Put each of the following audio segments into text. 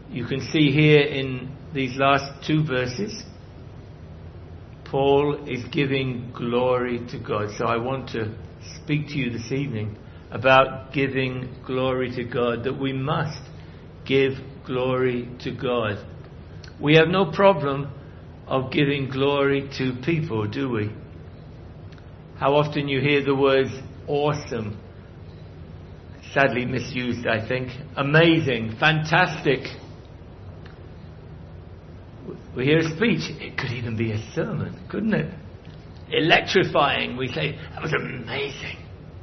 You can see here in these last two verses, Paul is giving glory to God. So I want to speak to you this evening about giving glory to God, that we must give glory to God. We have no problem of giving glory to people, do we? How often you hear the words awesome, sadly misused, I think, amazing, fantastic. We hear a speech, it could even be a sermon, couldn't it? Electrifying, we say, that was amazing.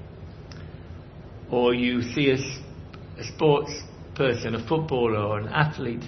Or you see a sports person, a footballer or an athlete,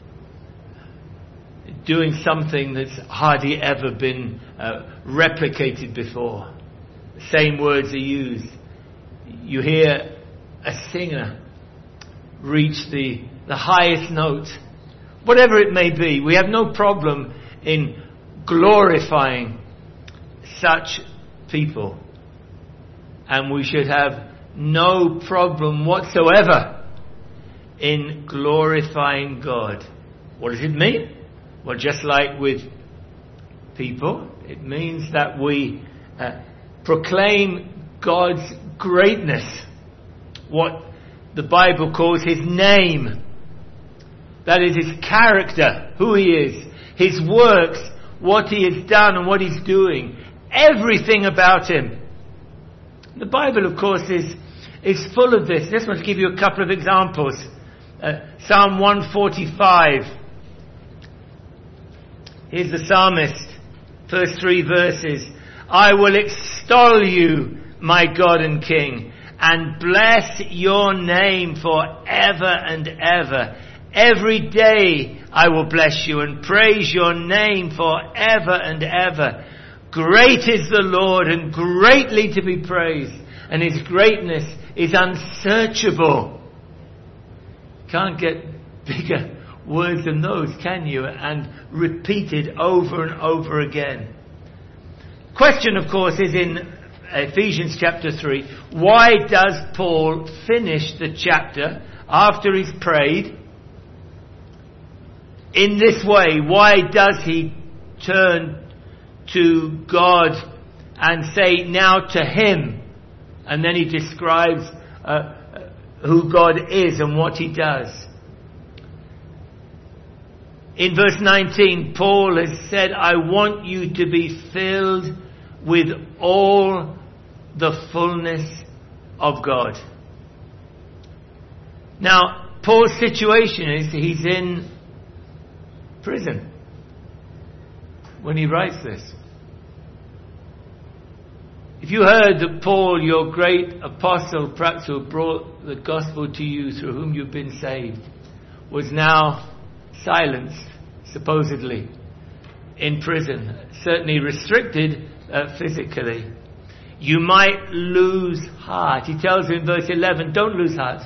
doing something that's hardly ever been replicated before. The same words are used. You hear a singer reach the highest note. Whatever it may be, we have no problem in glorifying such people. And we should have no problem whatsoever in glorifying God. What does it mean? Well, just like with people, it means that we proclaim God's greatness, what the Bible calls His name. That is His character, who He is, His works, what He has done and what He's doing, everything about Him. The Bible, of course, is full of this. Just want to give you a couple of examples. Psalm 145. Here's the psalmist, first 3 verses. I will extol you, my God and King, and bless your name forever and ever. Every day I will bless you and praise your name forever and ever. Great is the Lord and greatly to be praised, and His greatness is unsearchable. Can't get bigger words than those, can you? And repeated over and over again. Question, of course, is in Ephesians chapter 3. Why does Paul finish the chapter after he's prayed in this way? Why does he turn to God and say now to Him? And then he describes who God is and what He does. In verse 19, Paul has said, I want you to be filled with all the fullness of God. Now, Paul's situation is he's in prison when he writes this. If you heard that Paul, your great apostle, perhaps who brought the gospel to you, through whom you've been saved, was now silenced, supposedly, in prison, certainly restricted physically, you might lose heart. He tells you in verse 11, don't lose heart.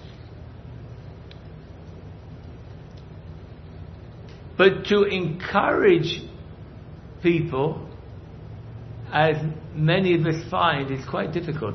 But to encourage people, as many of us find, is quite difficult.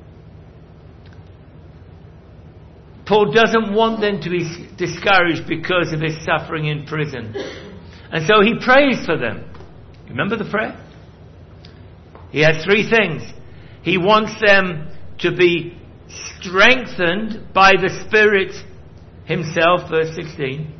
Paul doesn't want them to be discouraged because of his suffering in prison. And so he prays for them. Remember the prayer? He has 3 things. He wants them to be strengthened by the Spirit Himself, verse 16.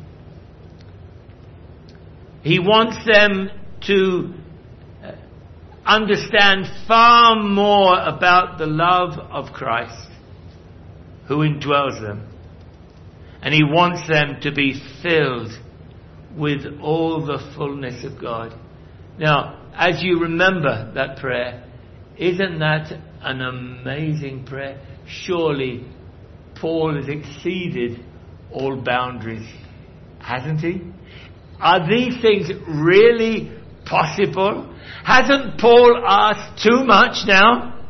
He wants them to understand far more about the love of Christ, who indwells them. And he wants them to be filled with all the fullness of God. Now, as you remember that prayer, isn't that an amazing prayer? Surely Paul has exceeded all boundaries, hasn't he? Are these things really possible? Hasn't Paul asked too much now?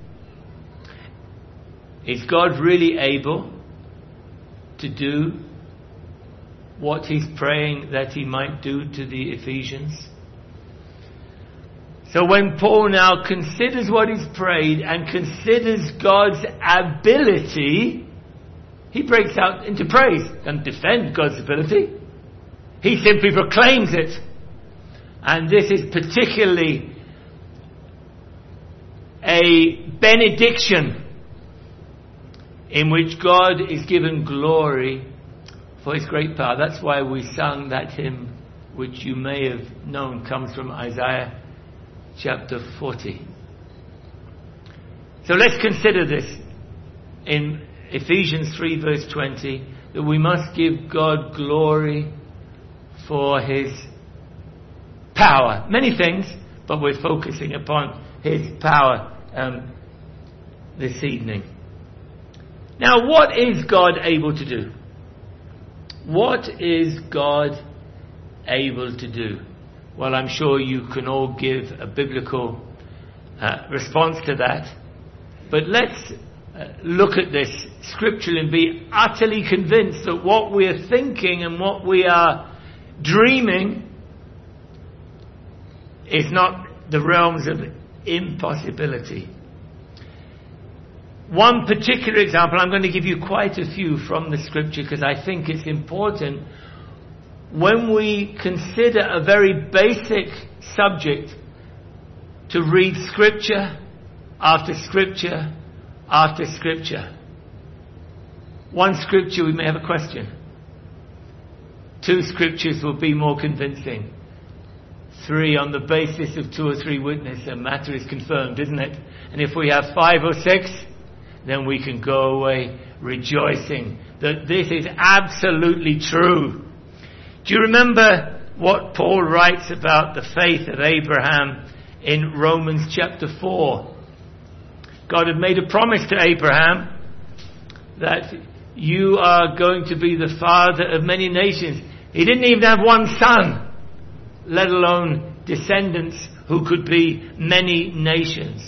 Is God really able to do what he's praying that he might do to the Ephesians? So when Paul now considers what he's prayed and considers God's ability He breaks out into praise. Doesn't defend God's ability. He simply proclaims it. And this is particularly a benediction in which God is given glory for his great power. That's why we sung that hymn, which you may have known comes from Isaiah chapter 40. So let's consider this in Ephesians 3 verse 20, that we must give God glory for his power. Many things, but we're focusing upon his power this evening. Now, what is God able to do? What is God able to do? Well, I'm sure you can all give a biblical response to that. But let's look at this scripturally and be utterly convinced that what we are thinking and what we are dreaming is not the realms of impossibility. One particular example, I'm going to give you quite a few from the scripture because I think it's important when we consider a very basic subject to read scripture after scripture after scripture. One scripture we may have a question. Two scriptures will be more convincing. Three, on the basis of two or three witnesses, a matter is confirmed, isn't it? And if we have 5 or 6, then we can go away rejoicing that this is absolutely true. Do you remember what Paul writes about the faith of Abraham in Romans chapter 4? God had made a promise to Abraham that you are going to be the father of many nations. He didn't even have one son, let alone descendants who could be many nations.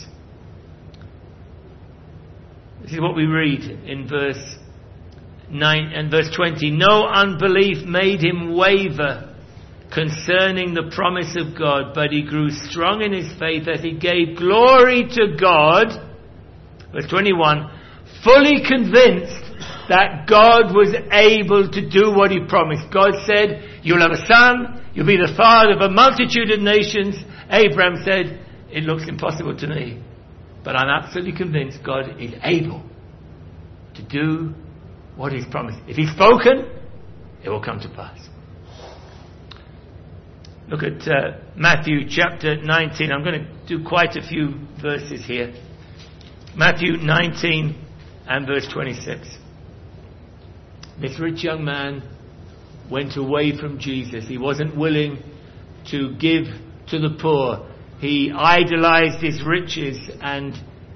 This is what we read in verse 9 and verse 20. No unbelief made him waver concerning the promise of God, but he grew strong in his faith as he gave glory to God. Verse 21, fully convinced that God was able to do what he promised. God said, you'll have a son, you'll be the father of a multitude of nations. Abraham said, it looks impossible to me, but I'm absolutely convinced God is able to do what he's promised. If he's spoken, it will come to pass. Look at Matthew chapter 19. I'm going to do quite a few verses here. Matthew 19 and verse 26. This rich young man went away from Jesus. He wasn't willing to give to the poor. He idolized his riches, and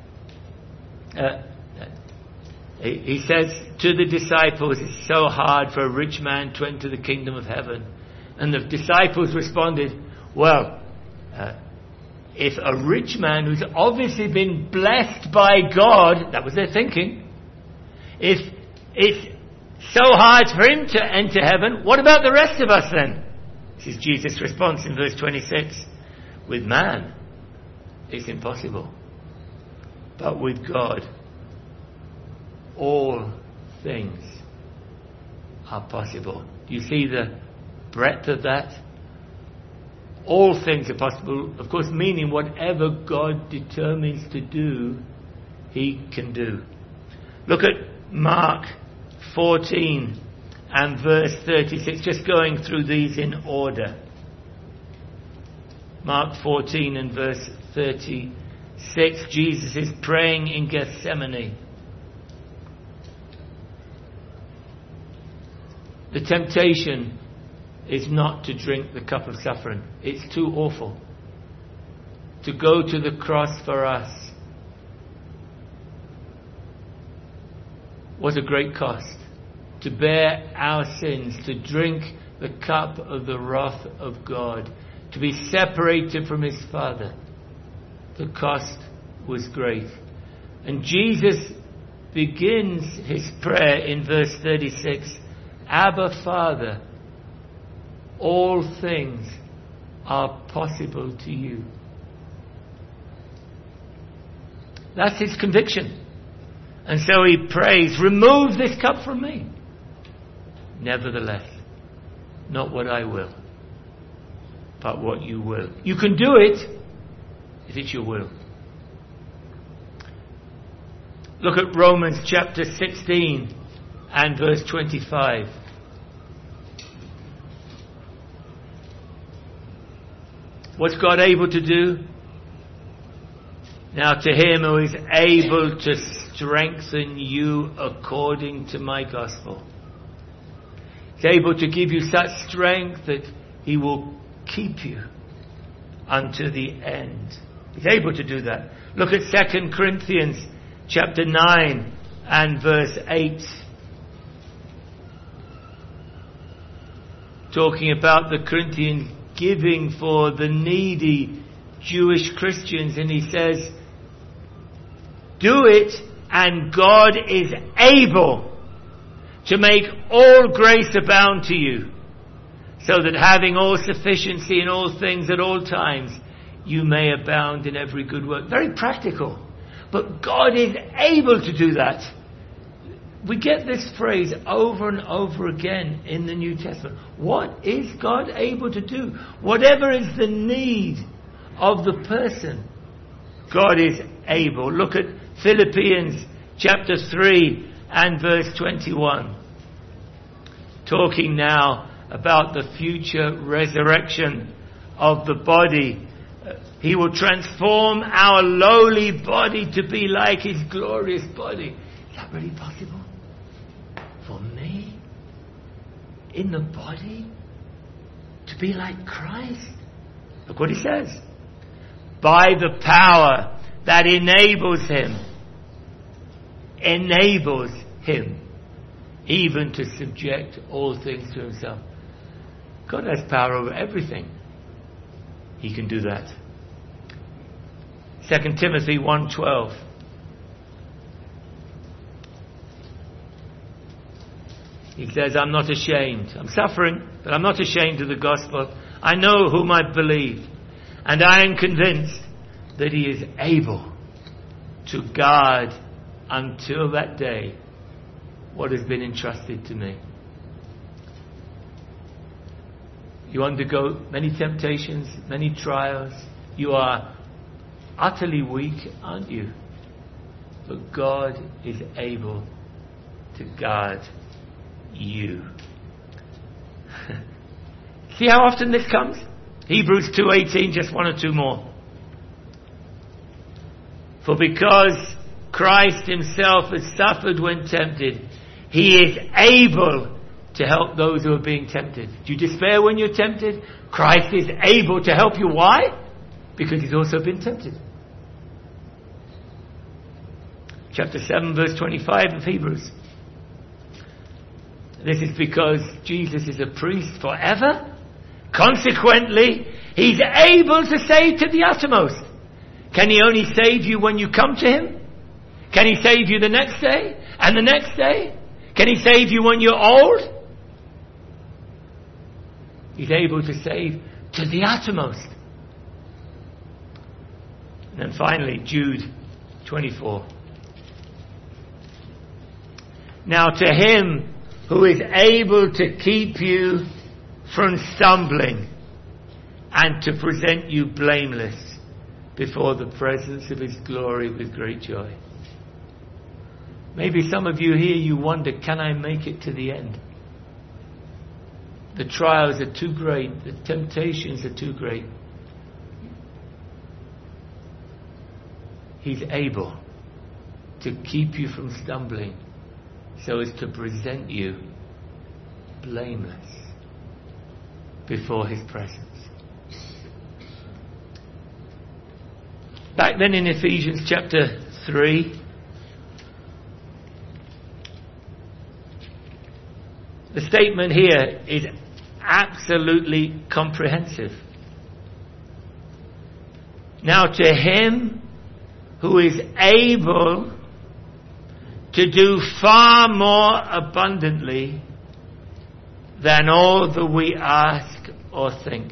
he says to the disciples, it's so hard for a rich man to enter the kingdom of heaven. And the disciples responded, well, if a rich man who's obviously been blessed by God, that was their thinking, if it's so hard for him to enter heaven, what about the rest of us then? This is Jesus' response in verse 26. With man, it's impossible. But with God, all things are possible. Do you see the breadth of that? All things are possible, of course, meaning whatever God determines to do, he can do. Look at Mark 14 and verse 36, just going through these in order. Mark 14 and verse 36, Jesus is praying in Gethsemane. The temptation is not to drink the cup of suffering. It's too awful. To go to the cross for us was a great cost. To bear our sins, to drink the cup of the wrath of God, to be separated from his Father. The cost was great. And Jesus begins his prayer in verse 36. Abba, Father, all things are possible to you. That's his conviction. And so he prays, remove this cup from me. Nevertheless, not what I will, but what you will. You can do it if it's your will. Look at Romans chapter 16 and verse 25. What's God able to do? Now to him who is able to strengthen you according to my gospel. He's able to give you such strength that he will keep you unto the end. He's able to do that. Look at 2 Corinthians chapter 9 and verse 8. Talking about the Corinthians giving for the needy Jewish Christians, and he says, do it, and God is able to make all grace abound to you, so that having all sufficiency in all things at all times, you may abound in every good work. Very practical. But God is able to do that. We get this phrase over and over again in the New Testament. What is God able to do? Whatever is the need of the person, God is able. Look at Philippians chapter 3 and verse 21. Talking now about the future resurrection of the body. He will transform our lowly body to be like his glorious body. Is that really possible? For me? In the body? To be like Christ? Look what he says. By the power that enables him even to subject all things to himself. God has power over everything. He can do that. 2 Timothy 1:12. He says, I'm not ashamed. I'm suffering, but I'm not ashamed of the gospel. I know whom I believe, and I am convinced that he is able to guard until that day what has been entrusted to me. You undergo many temptations, many trials. You are utterly weak, aren't you? But God is able to guard you. See how often this comes? Hebrews 2:18, just one or two more. For because Christ himself has suffered when tempted, he is able to help those who are being tempted. Do you despair when you're tempted? Christ is able to help you. Why? Because he's also been tempted. Chapter 7 verse 25 of Hebrews. This is because Jesus is a priest forever. Consequently, he's able to save to the uttermost. Can he only save you when you come to him? Can he save you the next day? And the next day? Can he save you when you're old? He's able to save to the uttermost. And then finally, Jude 24. Now to him who is able to keep you from stumbling and to present you blameless before the presence of his glory with great joy. Maybe some of you here, you wonder, can I make it to the end? The trials are too great. The temptations are too great. He's able to keep you from stumbling so as to present you blameless before his presence. Back then in Ephesians chapter 3, the statement here is absolutely comprehensive. Now to him who is able to do far more abundantly than all that we ask or think.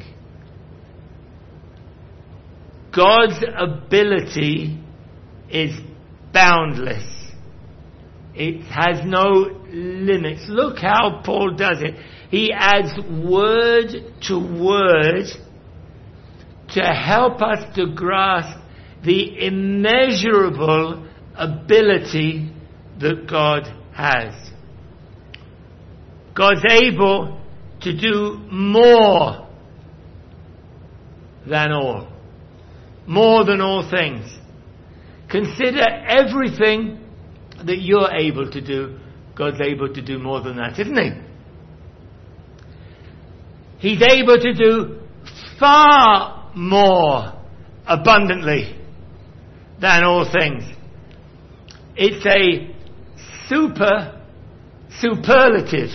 God's ability is boundless It has no limits. Look how Paul does it. He adds word to word to help us to grasp the immeasurable ability that God has. God's able to do more than all. More than all things. Consider everything that you're able to do. God's able to do more than that, isn't he? He's able to do far more abundantly than all things. It's a superlative.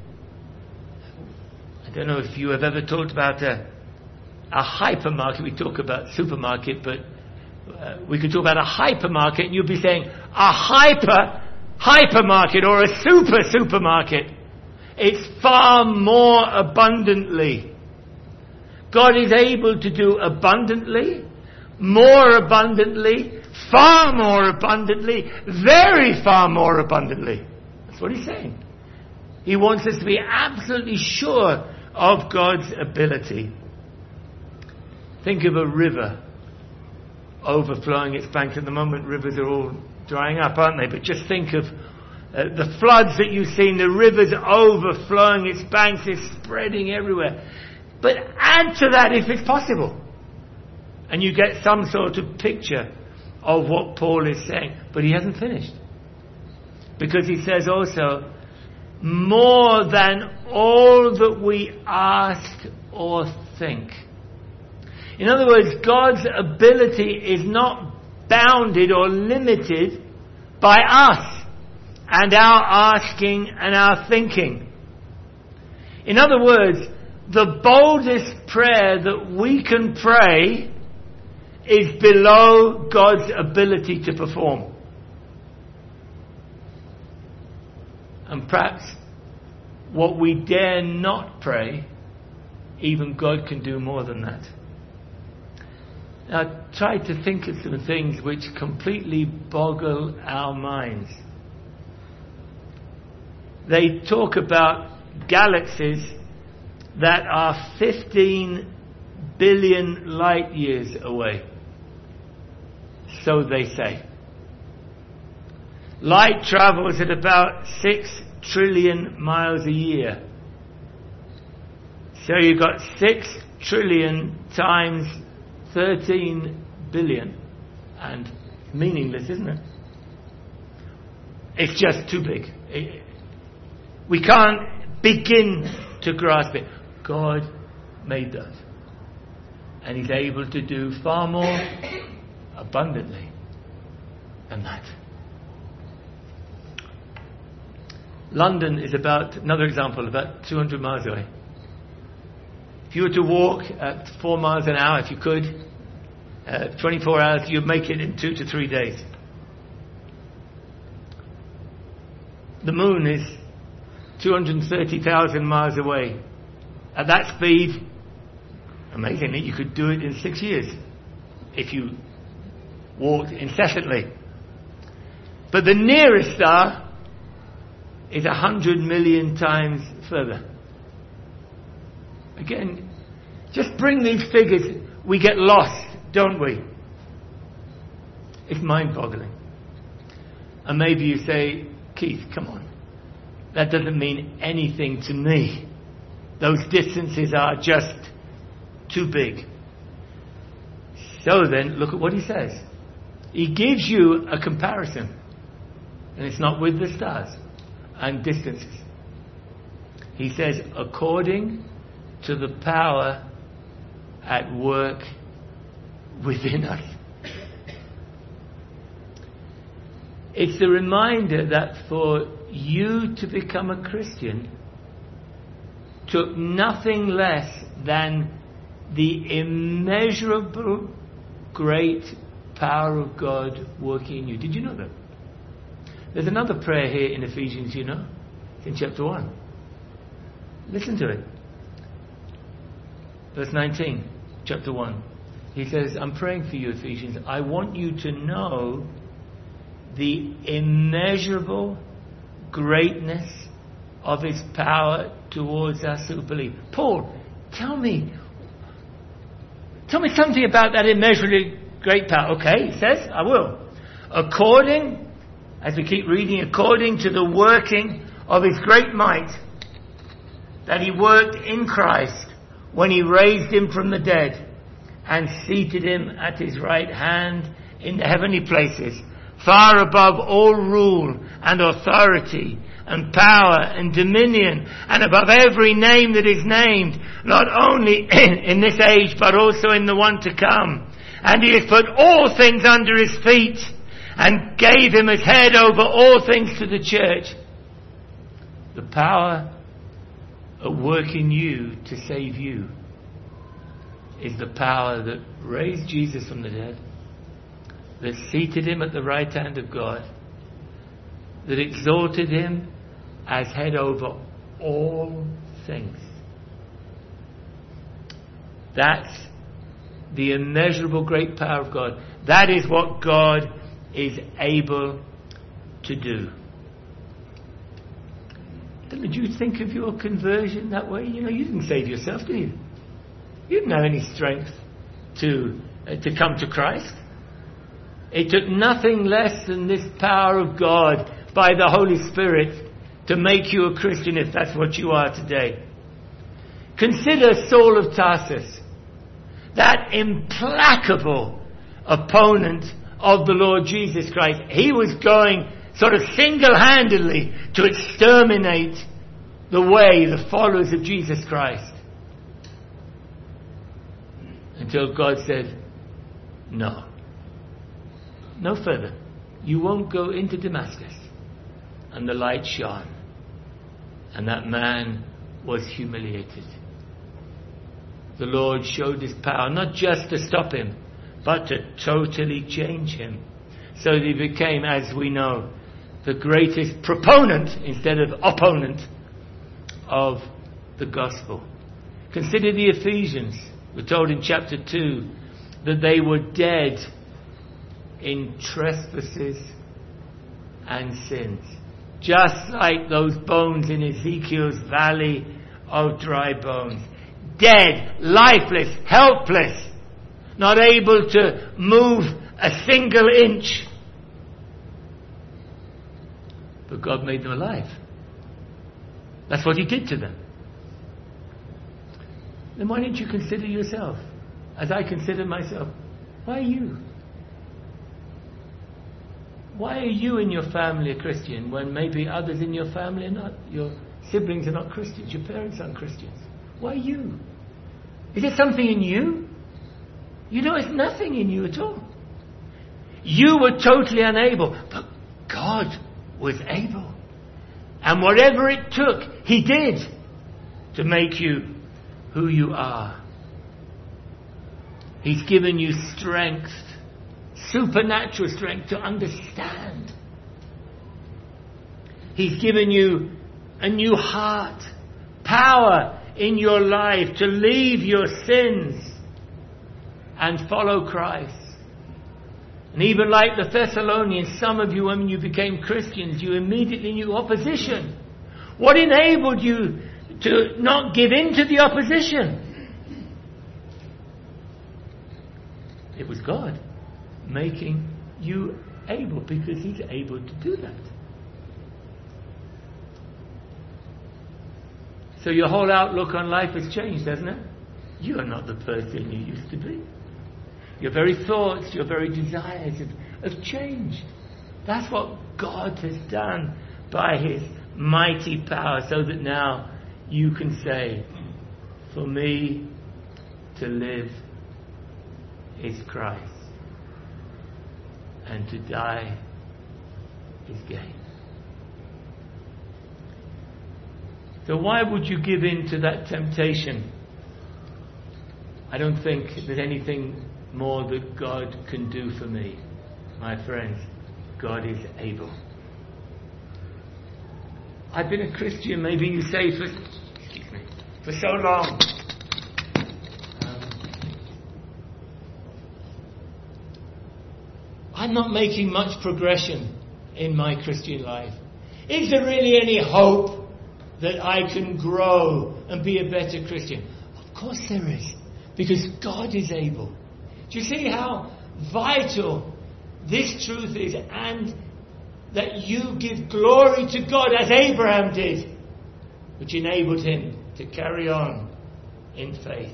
I don't know if you have ever talked about a hypermarket. We talk about supermarket, but we could talk about a hypermarket, and you'd be saying a hypermarket or a supermarket. It's far more abundantly. God is able to do abundantly, more abundantly, far more abundantly, very far more abundantly. That's what he's saying. He wants us to be absolutely sure of God's ability. Think of a river overflowing its banks. At the moment, rivers are all drying up, aren't they? But just think of the floods that you've seen, the rivers overflowing its banks, is spreading everywhere. But add to that if it's possible, and you get some sort of picture of what Paul is saying. But he hasn't finished, because he says also, more than all that we ask or think. In other words, God's ability is not bounded or limited by us and our asking and our thinking. In other words, the boldest prayer that we can pray is below God's ability to perform. And perhaps what we dare not pray, even God can do more than that. Now, try to think of some things which completely boggle our minds. They talk about galaxies that are 15 billion light years away. So they say. Light travels at about 6 trillion miles a year. So you've got 6 trillion times 13 billion. And meaningless, isn't it? It's just too big. We can't begin to grasp it. God made that. And He's able to do far more abundantly than that. London is about, another example, about 200 miles away. If you were to walk at 4 miles an hour, if you could, 24 hours, you'd make it in 2 to 3 days. The moon is 230,000 miles away. At that speed, amazingly, you could do it in 6 years if you walked incessantly. But the nearest star is 100 million times further. Again, just bring these figures, we get lost, don't we? It's mind-boggling. And maybe you say, Keith, come on. That doesn't mean anything to me. Those distances are just too big. So then, look at what he says. He gives you a comparison. And it's not with the stars and distances. He says, according to the power at work within us. It's the reminder that for you to become a Christian took nothing less than the immeasurable great power of God working in you. Did you know that? There's another prayer here in Ephesians, you know. It's in chapter 1. Listen to it. Verse 19, chapter 1. He says, I'm praying for you, Ephesians. I want you to know the immeasurable greatness of his power towards us who believe. Paul, tell me something about that immeasurably great power. Okay, he says, I will. According, as we keep reading, according to the working of his great might that he worked in Christ when he raised him from the dead and seated him at his right hand in the heavenly places, far above all rule and authority and power and dominion, and above every name that is named, not only in this age but also in the one to come. And he has put all things under his feet and gave him as head over all things to the church. The power at work in you to save you is the power that raised Jesus from the dead, that seated him at the right hand of God, that exalted him as head over all things. That's the immeasurable great power of God. That is what God is able to do. Did you think of your conversion that way? You didn't save yourself, did you? You didn't have any strength to come to Christ. It took nothing less than this power of God by the Holy Spirit to make you a Christian, if that's what you are today. Consider Saul of Tarsus, that implacable opponent of the Lord Jesus Christ. He was going sort of single-handedly to exterminate the followers of Jesus Christ. Until God said, no further. You won't go into Damascus. And the light shone. And that man was humiliated. The Lord showed his power, not just to stop him, but to totally change him. So that he became, as we know, the greatest proponent instead of opponent of the gospel. Consider the Ephesians. We're told in chapter 2 that they were dead in trespasses and sins. Just like those bones in Ezekiel's valley of dry bones. Dead, lifeless, helpless, not able to move a single inch. But God made them alive. That's what he did to them. Then why didn't you consider yourself as I consider myself? Why you? Why are you and your family a Christian when maybe others in your family are not? Your siblings are not Christians. Your parents aren't Christians. Why you? Is it something in you? It's nothing in you at all. You were totally unable, but God was able. And whatever it took, he did to make you who you are. He's given you strength, supernatural strength to understand. He's given you a new heart, power in your life to leave your sins and follow Christ. And even like the Thessalonians, some of you, when you became Christians, you immediately knew opposition. What enabled you to not give in to the opposition? It was God making you able, because he's able to do that. So your whole outlook on life has changed, hasn't it? You are not the person you used to be. Your very thoughts, your very desires have changed. That's what God has done by his mighty power, so that now you can say, for me to live is Christ, and to die is gain. So why would you give in to that temptation? I don't think there's anything more that God can do for me. My friends, God is able. I've been a Christian, maybe you say, for so long. I'm not making much progression in my Christian life. Is there really any hope that I can grow and be a better Christian? Of course there is, because God is able. Do you see how vital this truth is, and that you give glory to God as Abraham did, which enabled him to carry on in faith.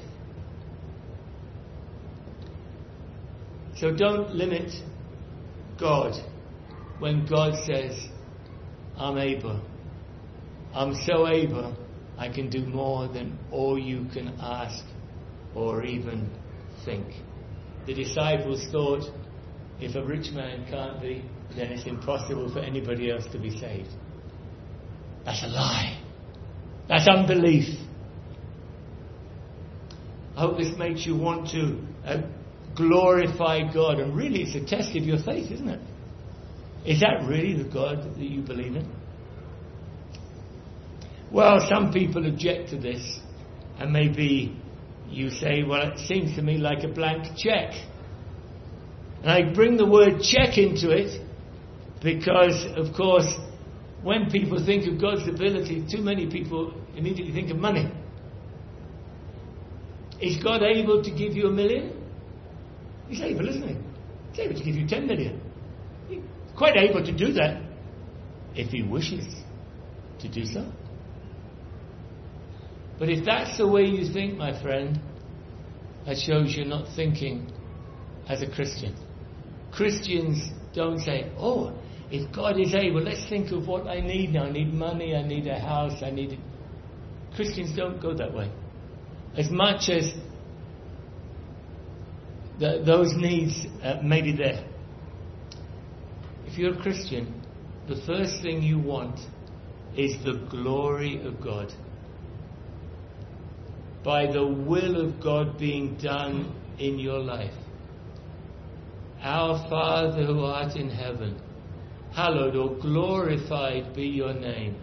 So don't limit God when God says, I'm able. I'm so able, I can do more than all you can ask or even think. The disciples thought, if a rich man can't be, then it's impossible for anybody else to be saved. That's a lie. That's unbelief. I hope this makes you want to glorify God. And really, it's a test of your faith, isn't it? Is that really the God that you believe in? Well, some people object to this. And maybe you say, well, it seems to me like a blank check. And I bring the word check into it because, of course, when people think of God's ability, too many people immediately think of money. Is God able to give you $1 million? He's able, isn't he? He's able to give you 10 million. He's quite able to do that if he wishes to do so. But if that's the way you think, my friend, that shows you're not thinking as a Christian. Christians don't say, oh, if God is able, let's think of what I need now. I need money, I need a house, I need... Christians don't go that way. As much as those needs may be there. If you're a Christian, the first thing you want is the glory of God. By the will of God being done in your life. Our Father who art in heaven, hallowed or glorified be your name.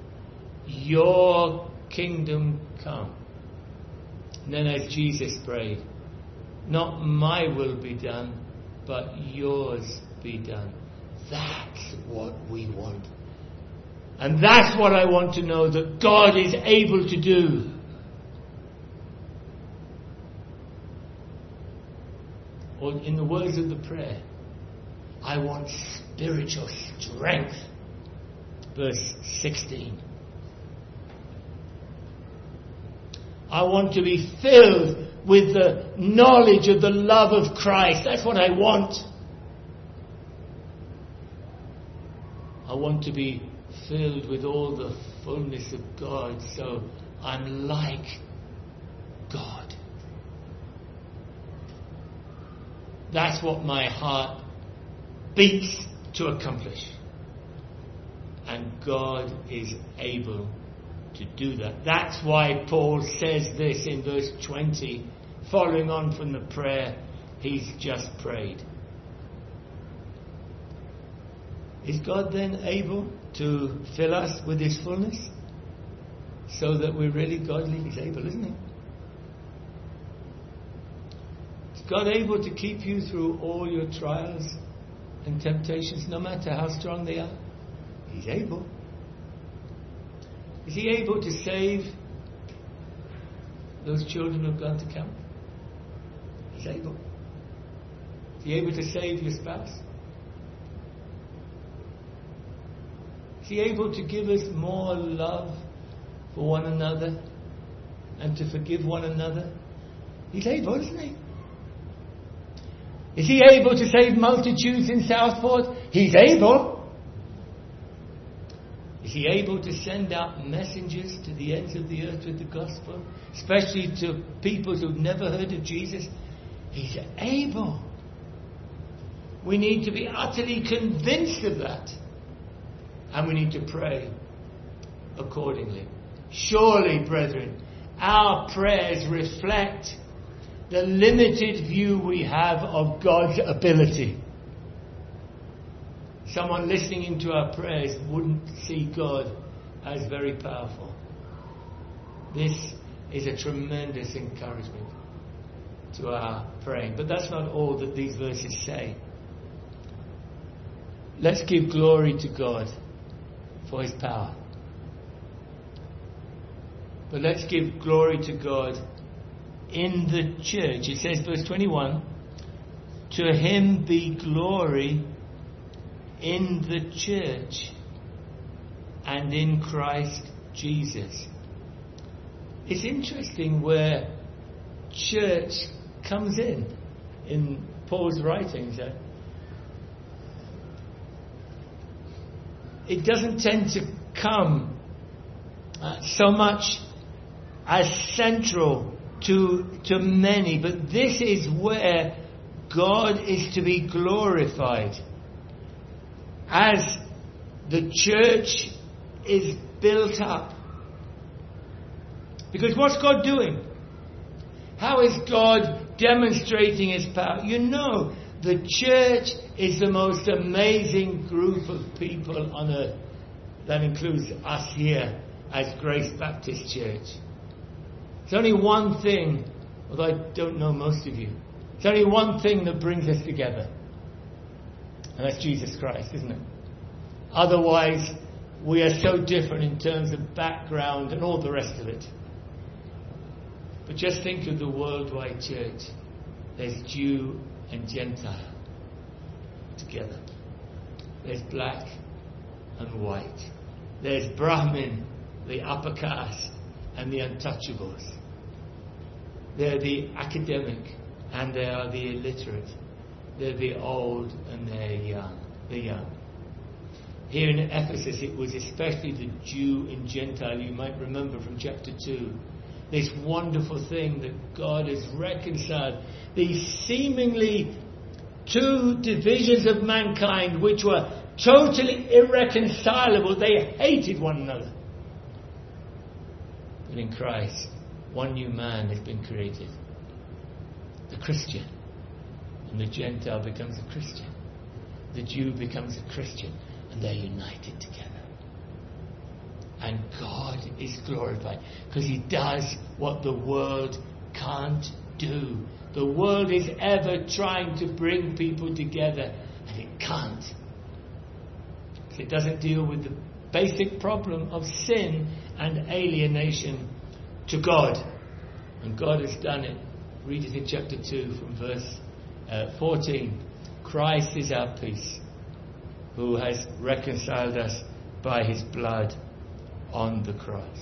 Your kingdom come. And then as Jesus prayed, not my will be done, but yours be done. That's what we want. And that's what I want to know, that God is able to do. Or in the words of the prayer, I want spiritual strength. Verse 16. I want to be filled with the knowledge of the love of Christ. That's what I want. I want to be filled with all the fullness of God, so I'm like God. That's what my heart beats to accomplish. And God is able to do that. That's why Paul says this in verse 20, following on from the prayer he's just prayed. Is God then able to fill us with his fullness so that we're really godly? He's able, isn't he? God able to keep you through all your trials and temptations, no matter how strong they are? He's able. Is he able to save those children who've gone to camp? He's able. Is he able to save your spouse? Is he able to give us more love for one another and to forgive one another? He's able, isn't he? Is he able to save multitudes in Southport? He's able. Is he able to send out messengers to the ends of the earth with the gospel? Especially to people who've never heard of Jesus? He's able. We need to be utterly convinced of that. And we need to pray accordingly. Surely, brethren, our prayers reflect the limited view we have of God's ability. Someone listening into our prayers wouldn't see God as very powerful. This is a tremendous encouragement to our praying. But that's not all that these verses say. Let's give glory to God for his power. But let's give glory to God in the church. It says, verse 21, to him be glory in the church and in Christ Jesus. It's interesting where church comes in Paul's writings. It doesn't tend to come so much as central to many, but this is where God is to be glorified as the church is built up. Because what's God doing? How is God demonstrating his power? You know, the church is the most amazing group of people on earth. That includes us here as Grace Baptist Church. There's only one thing, although I don't know most of you, there's only one thing that brings us together. And that's Jesus Christ, isn't it? Otherwise, we are so different in terms of background and all the rest of it. But just think of the worldwide church. There's Jew and Gentile together. There's black and white. There's Brahmin, the upper caste, and the untouchables. They're the academic and they are the illiterate. They're the old and they're young. Here in Ephesus, it was especially the Jew and Gentile. You might remember from chapter 2. This wonderful thing that God has reconciled. These seemingly two divisions of mankind which were totally irreconcilable. They hated one another. But in Christ, one new man has been created. The Christian. And the Gentile becomes a Christian. The Jew becomes a Christian. And they're united together. And God is glorified because he does what the world can't do. The world is ever trying to bring people together and it can't. It doesn't deal with the basic problem of sin and alienation to God. And God has done it. Read it in chapter 2 from verse 14. Christ is our peace, who has reconciled us by his blood on the cross.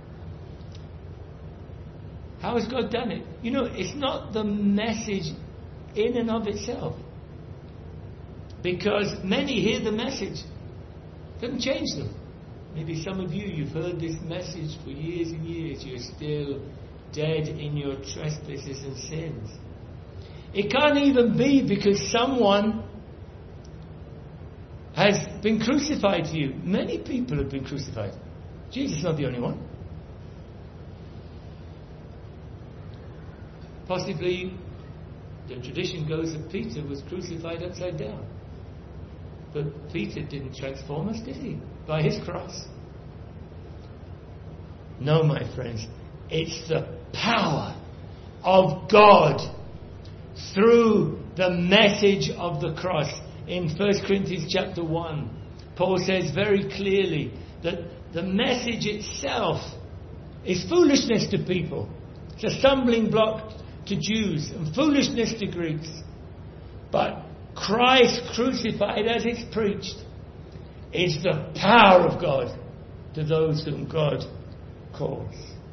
How has God done it? You know, it's not the message in and of itself. Because many hear the message. It doesn't change them. Maybe some of you've heard this message for years and years. You're still dead in your trespasses and sins. It can't even be because someone has been crucified to you. Many people have been crucified. Jesus is not the only one. Possibly, the tradition goes that Peter was crucified upside down. But Peter didn't transform us, did he? By his cross. No, my friends. It's the power of God through the message of the cross. In 1 Corinthians chapter 1, Paul says very clearly that the message itself is foolishness to people. It's a stumbling block to Jews and foolishness to Greeks. But Christ crucified as it's preached is the power of God to those whom God calls.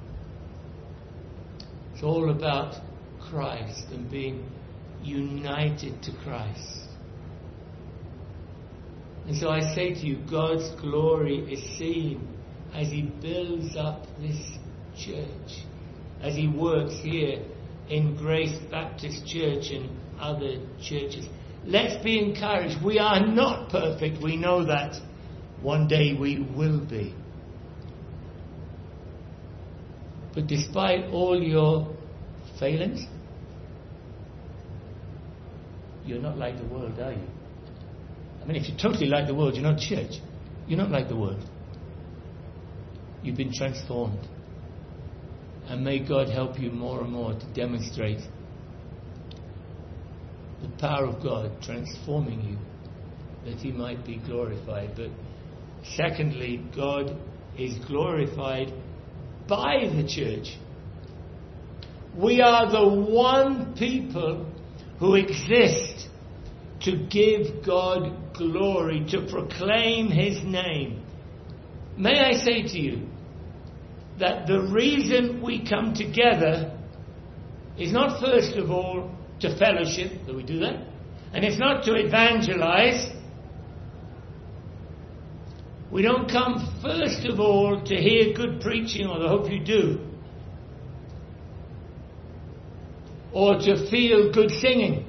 It's all about Christ and being united to Christ. And so I say to you, God's glory is seen as he builds up this church, as he works here in Grace Baptist Church and other churches. Let's be encouraged. We are not perfect. We know that. One day we will be. But despite all your failings, you're not like the world, are you? I mean, if you're totally like the world, you're not church. You're not like the world. You've been transformed. And may God help you more and more to demonstrate the power of God transforming you, that he might be glorified. But Secondly, God is glorified by the church. We are the one people who exist to give God glory, to proclaim His name. May I say to you that the reason we come together is not first of all to fellowship, that we do that, and it's not to evangelize. We don't come first of all to hear good preaching, or I hope you do, or to feel good singing.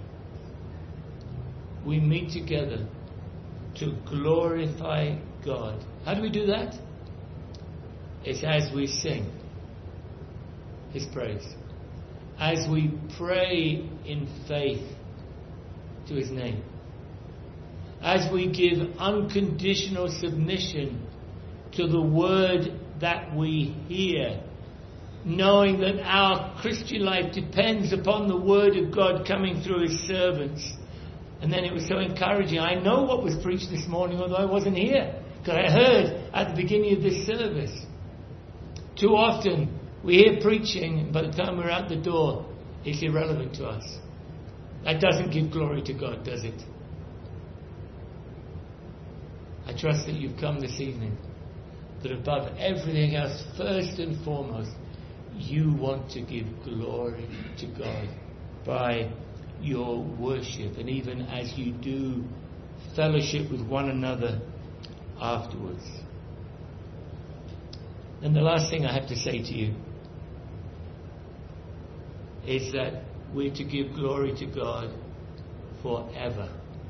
We meet together to glorify God. How do we do that? It's as we sing His praise, as we pray in faith to His name, as we give unconditional submission to the word that we hear, knowing that our Christian life depends upon the word of God coming through His servants. And then it was so encouraging. I know what was preached this morning, although I wasn't here, because I heard at the beginning of this service. Too often we hear preaching, and by the time we're out the door, it's irrelevant to us. That doesn't give glory to God, does it? I trust that you've come this evening, that above everything else, first and foremost, you want to give glory to God by your worship, and even as you do fellowship with one another afterwards. And the last thing I have to say to you is that we're to give glory to God forever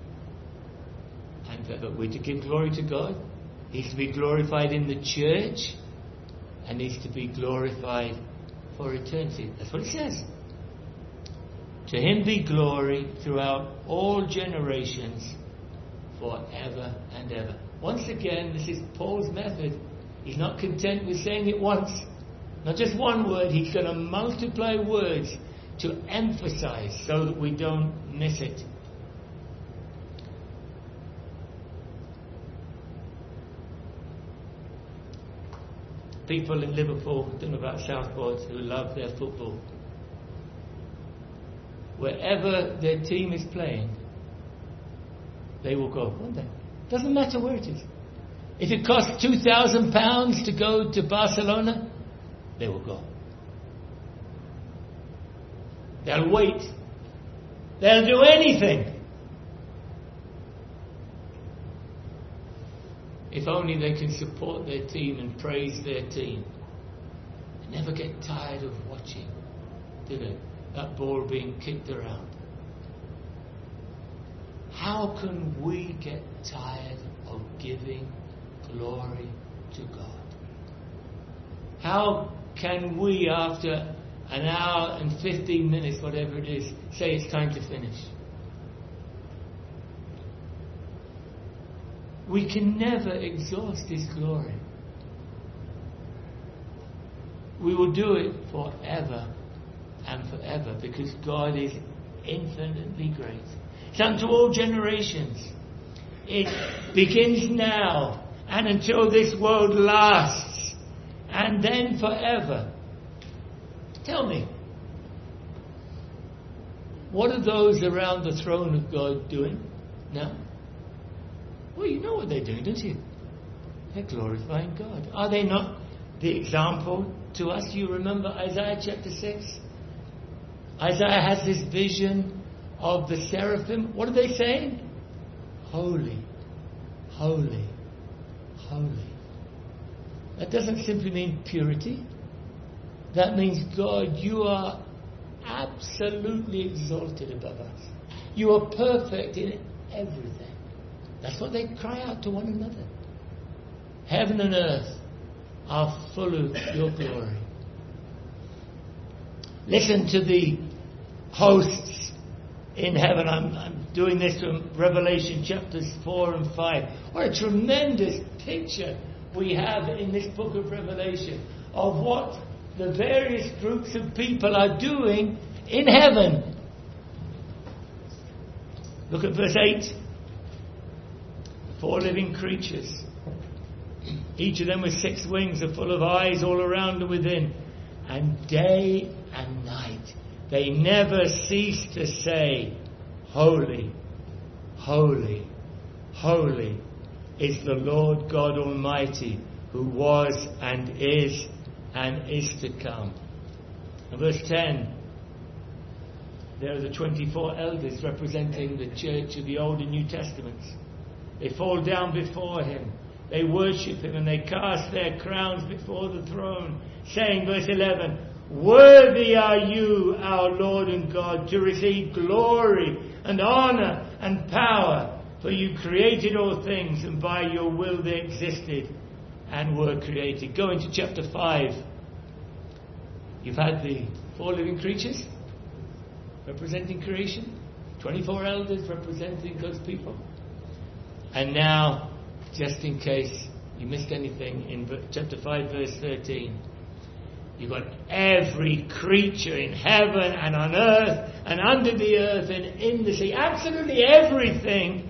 and ever. We're to give glory to God. He's to be glorified in the church, and He's to be glorified for eternity. That's what it says. To Him be glory throughout all generations, forever and ever. Once again, this is Paul's method. He's not content with saying it once, not just one word. He's going to multiply words to emphasize so that we don't miss it. People in Liverpool, I don't know about Southport, who love their football. Wherever their team is playing, they will go, won't they? Doesn't matter where it is. If it costs £2,000 to go to Barcelona, they will go. They'll wait. They'll do anything. If only they can support their team and praise their team. They never get tired of watching, do they? That ball being kicked around. How can we get tired of giving glory to God? How can we, after an hour and 15 minutes, whatever it is, say it's time to finish? We can never exhaust His glory. We will do it forever and forever, because God is infinitely great. It's unto all generations. It begins now and until this world lasts, and then forever. Tell me, what are those around the throne of God doing now? Well, you know what they're doing, don't you? They're glorifying God. Are they not the example to us? You remember Isaiah chapter 6? Isaiah has this vision of the seraphim. What are they saying? Holy, holy, holy. That doesn't simply mean purity. That means, God, you are absolutely exalted above us. You are perfect in everything. That's what they cry out to one another. Heaven and earth are full of your glory. Listen to the hosts in heaven. I'm doing this from Revelation chapters 4 and 5. What a tremendous picture we have in this book of Revelation of what the various groups of people are doing in heaven. Look at verse 8. The 4 living creatures Each of them with 6 wings are full of eyes all around and within. And day and night they never cease to say, Holy, holy, holy is the Lord God Almighty, who was and is to come. And verse 10, there are the 24 elders representing the church of the Old and New Testaments. They fall down before him. They worship him and they cast their crowns before the throne, saying, verse 11, Worthy are you, our Lord and God, to receive glory and honor and power, for you created all things, and by your will they existed and were created. Go into chapter 5. You've had the 4 living creatures representing creation, 24 elders representing God's people. And now, just in case you missed anything, in chapter 5 verse 13, you've got every creature in heaven and on earth and under the earth and in the sea, absolutely everything,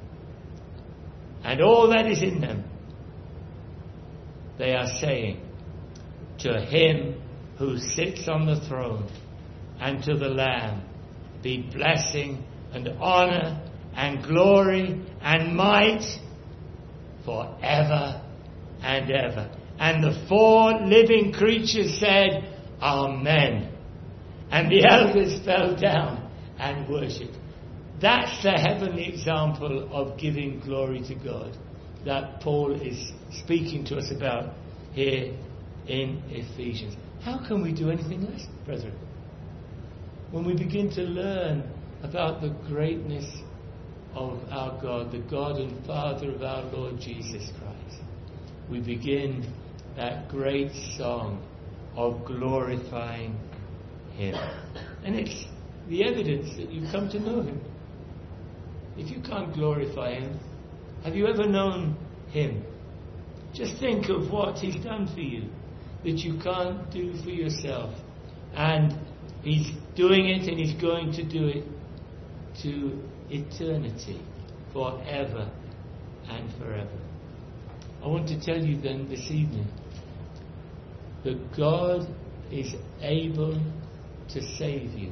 and all that is in them. They are saying, to him who sits on the throne and to the Lamb be blessing and honor and glory and might forever and ever. And the 4 living creatures said, Amen. And the elders fell down and worshipped. That's the heavenly example of giving glory to God that Paul is speaking to us about here in Ephesians. How can we do anything less, brethren? When we begin to learn about the greatness of our God, the God and Father of our Lord Jesus Christ, we begin that great song of glorifying him. And it's the evidence that you've come to know him. If you can't glorify him, have you ever known him? Just think of what he's done for you that you can't do for yourself. And he's doing it, and he's going to do it to eternity, forever and forever. I want to tell you then this evening that God is able to save you,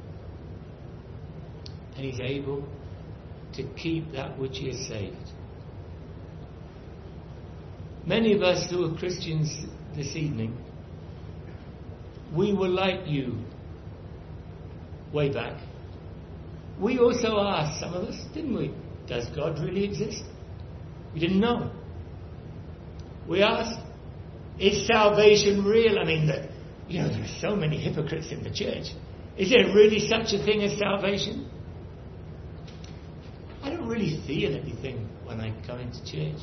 and he's able to keep that which he has saved. Many of us who are Christians this evening, we were like you way back. We also asked, some of us, didn't we? Does God really exist? We didn't know. We asked, is salvation real? I mean, there are so many hypocrites in the church. Is there really such a thing as salvation? I don't really feel anything when I come into church.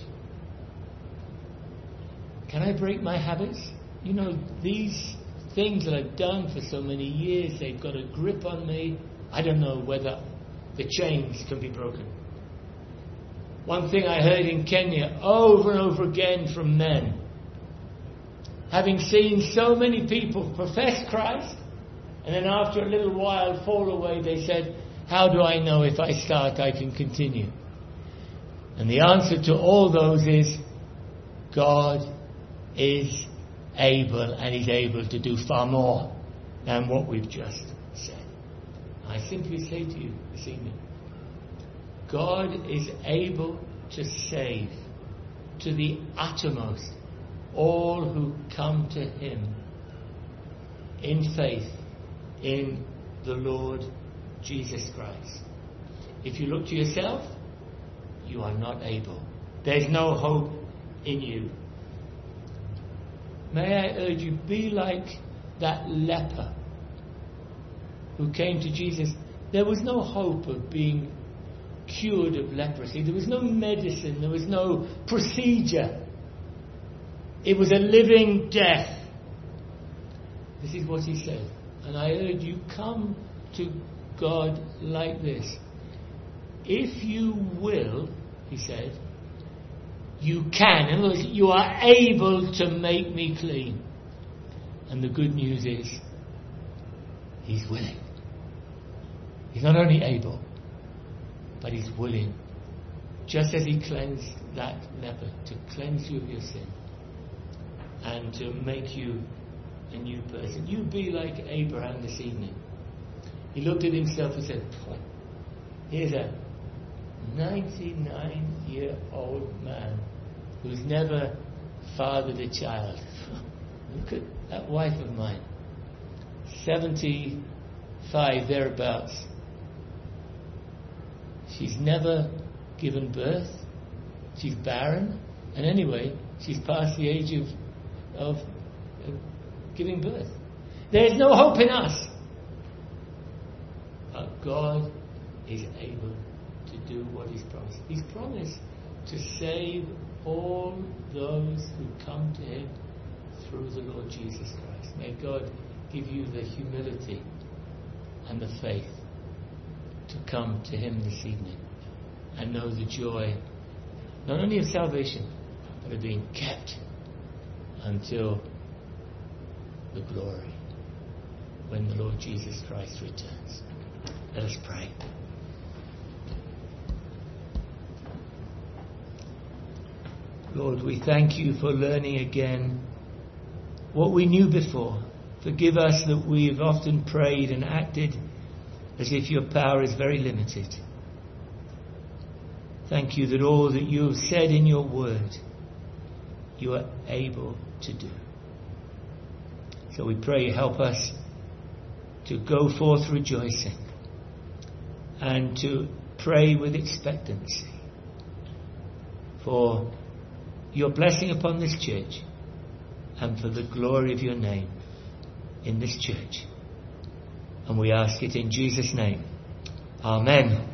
Can I break my habits? These things that I've done for so many years, they've got a grip on me. I don't know whether the chains can be broken. One thing I heard in Kenya over and over again from men, having seen so many people profess Christ, and then after a little while fall away, they said, how do I know if I start I can continue? And the answer to all those is, God is able, and he's able to do far more than what we've just said. I simply say to you this evening, God is able to save to the uttermost all who come to him in faith in the Lord Jesus Christ. If you look to yourself, you are not able. There's no hope in you. May I urge you, be like that leper who came to Jesus. There was no hope of being cured of leprosy. There was no medicine. There was no procedure. It was a living death. This is what he said. And I urge you, come to God like this. If you will, he said, you can. In other words, you are able to make me clean. And the good news is, he's willing. He's not only able, but he's willing. Just as he cleansed that leper, to cleanse you of your sin and to make you a new person. You be like Abraham this evening. He looked at himself and said, here's a 99-year-old man who's never fathered a child. Look at that wife of mine, 75 thereabouts. She's never given birth. She's barren, and anyway, she's past the age of giving birth. There's no hope in us. But God is able to do what He's promised. He's promised to save all those who come to Him through the Lord Jesus Christ. May God give you the humility and the faith to come to Him this evening and know the joy not only of salvation but of being kept until the glory when the Lord Jesus Christ returns. Let us pray. Lord, we thank You for learning again what we knew before. Forgive us that we've often prayed and acted as if Your power is very limited. Thank You that all that You have said in Your word, You are able to do. So we pray You help us to go forth rejoicing and to pray with expectancy for Your blessing upon this church and for the glory of Your name in this church. And we ask it in Jesus' name. Amen.